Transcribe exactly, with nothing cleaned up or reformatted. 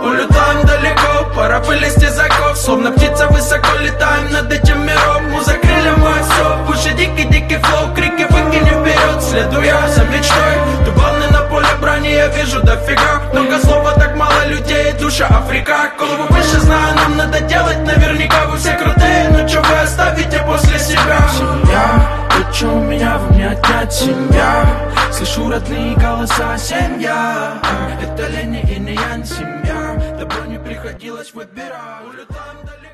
Улетаем далеко, пора вылезти из оков. Словно птица высоко летаем над этим миром. Муза крыльям мой выше дикий-дикий флоу. Крики выкинем вперед, следуя за мечтой. Ты главный на поле брани, я вижу дофига. Только слова, так мало людей, душа Африка. Голову выше, знаю, нам надо делать. Наверняка вы все крутые, но чё вы оставите после себя? Семья, то, чё у меня, вы мне отнять. Семья, слышу родные голоса. Семья, это Лени и не Ян. Семья, тобой не приходилось выбирать. Улетаем далеко.